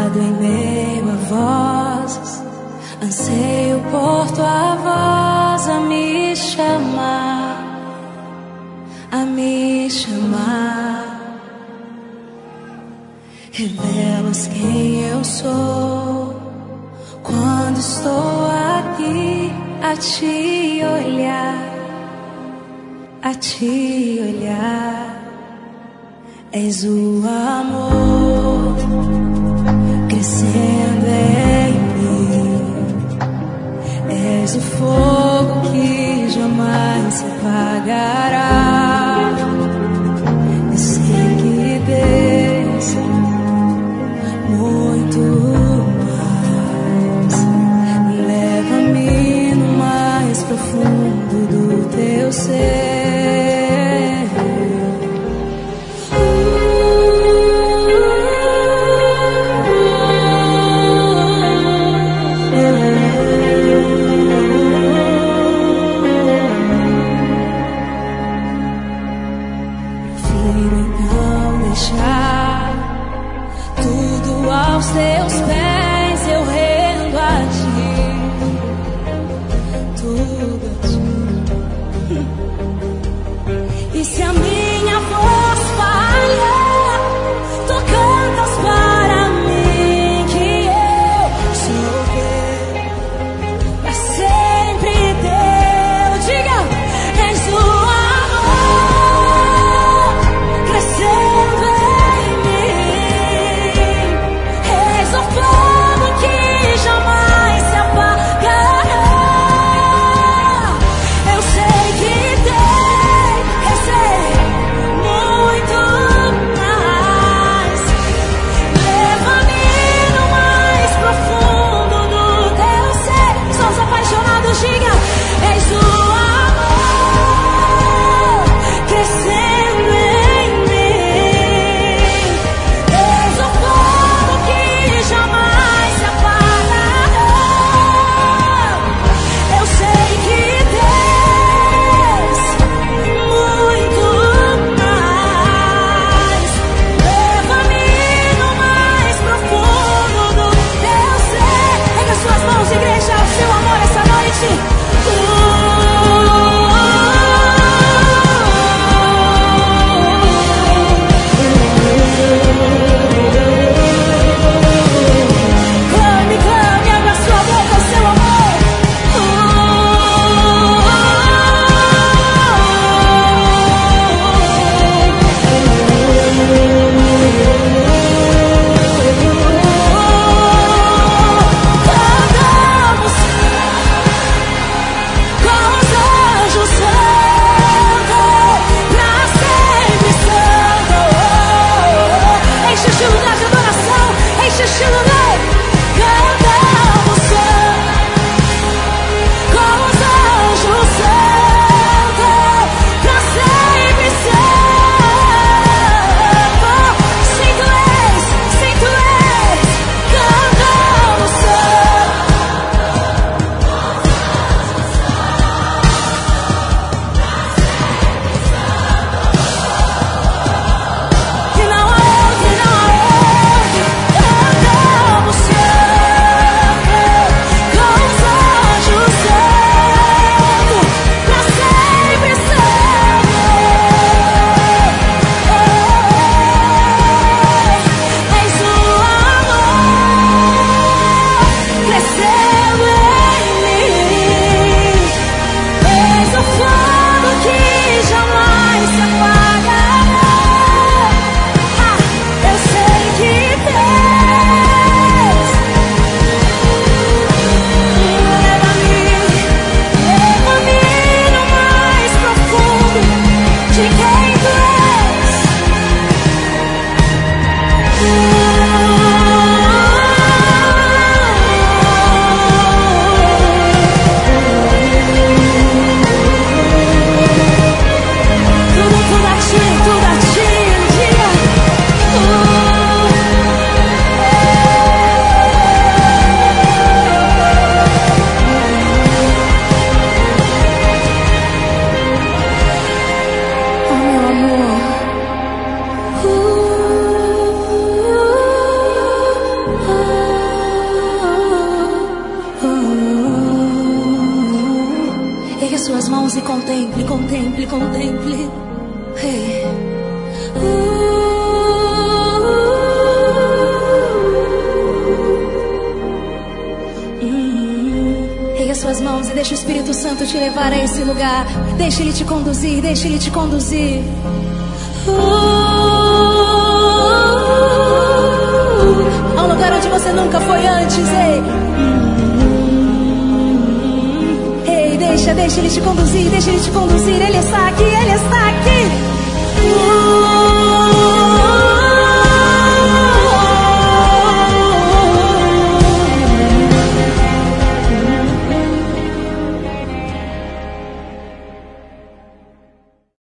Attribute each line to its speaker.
Speaker 1: Calado em meio a vozes, anseio por tua voz a me chamar, a me chamar. Revelas quem eu sou quando estou aqui a te olhar, a te olhar. És o amor crescendo em mim, és o fogo que jamais se apagará. Eu sei que desce muito mais, leva-me no mais profundo do teu ser. Tudo aos teus pés eu rendo a ti, tudo a ti. E se a minha voz falhar, tu cantas para mim que eu sou teu, pra sempre teu. Diga, és o amor crescendo em mim, és o fogo suas mãos e contemple, contemple, contemple. Hey. Ergue as suas mãos e deixa o Espírito Santo te levar a esse lugar. Deixa Ele te conduzir, deixa Ele te conduzir. A um lugar onde você nunca foi antes, ei. Deixa Ele te conduzir, deixa Ele te conduzir. Ele está aqui, Ele está aqui.